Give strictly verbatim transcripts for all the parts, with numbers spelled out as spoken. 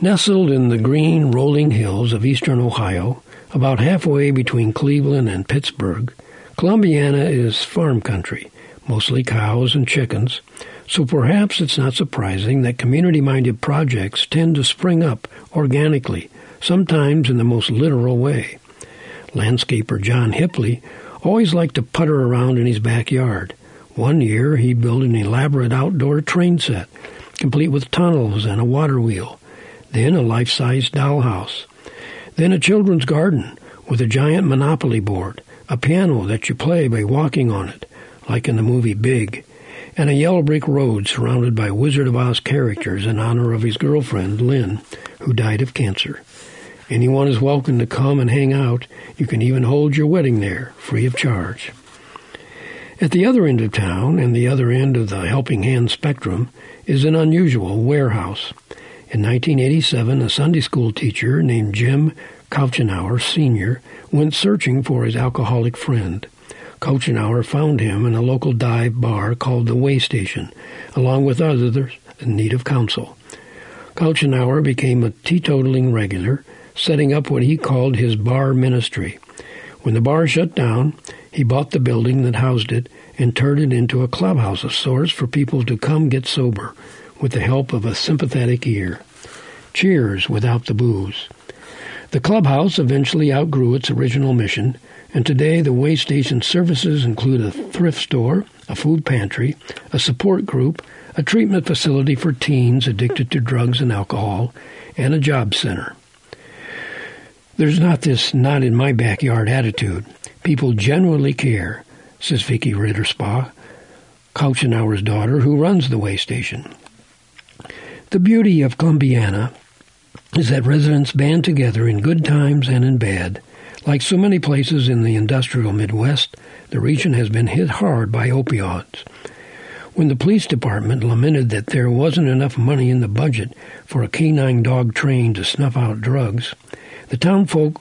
Nestled in the green, rolling hills of eastern Ohio, about halfway between Cleveland and Pittsburgh, Columbiana is farm country, mostly cows and chickens, so perhaps it's not surprising that community-minded projects tend to spring up organically, sometimes in the most literal way. Landscaper John Hipley always liked to putter around in his backyard. One year he built an elaborate outdoor train set, complete with tunnels and a water wheel, then a life-size dollhouse, then a children's garden with a giant Monopoly board, a piano that you play by walking on it, like in the movie Big, and a yellow brick road surrounded by Wizard of Oz characters in honor of his girlfriend, Lynn, who died of cancer. Anyone is welcome to come and hang out. You can even hold your wedding there, free of charge. At the other end of town, and the other end of the helping hand spectrum, is an unusual warehouse. In nineteen eighty-seven, a Sunday school teacher named Jim Couchenauer, Senior, went searching for his alcoholic friend. Couchenauer found him in a local dive bar called the Way Station, along with others in need of counsel. Couchenauer became a teetotaling regular, setting up what he called his bar ministry. When the bar shut down, he bought the building that housed it and turned it into a clubhouse of sorts for people to come get sober, with the help of a sympathetic ear. Cheers without the booze. The clubhouse eventually outgrew its original mission, and today the Way Station services include a thrift store, a food pantry, a support group, a treatment facility for teens addicted to drugs and alcohol, and a job center. There's not this not-in-my-backyard attitude. People genuinely care, says Vicky Ritterspa, Couchenauer's daughter, who runs the Way Station. The beauty of Columbiana is that residents band together in good times and in bad. Like so many places in the industrial Midwest, the region has been hit hard by opioids. When the police department lamented that there wasn't enough money in the budget for a canine dog trained to snuff out drugs, the townfolk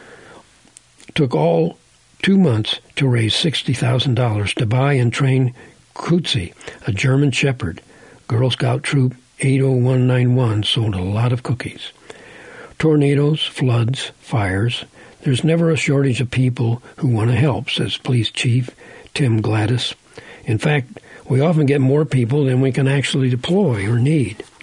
took all two months to raise sixty thousand dollars to buy and train Kutzi, a German shepherd. Girl Scout Troop eight oh one nine one sold a lot of cookies. Tornadoes, floods, fires. There's never a shortage of people who want to help, says Police Chief Tim Gladys. In fact, we often get more people than we can actually deploy or need.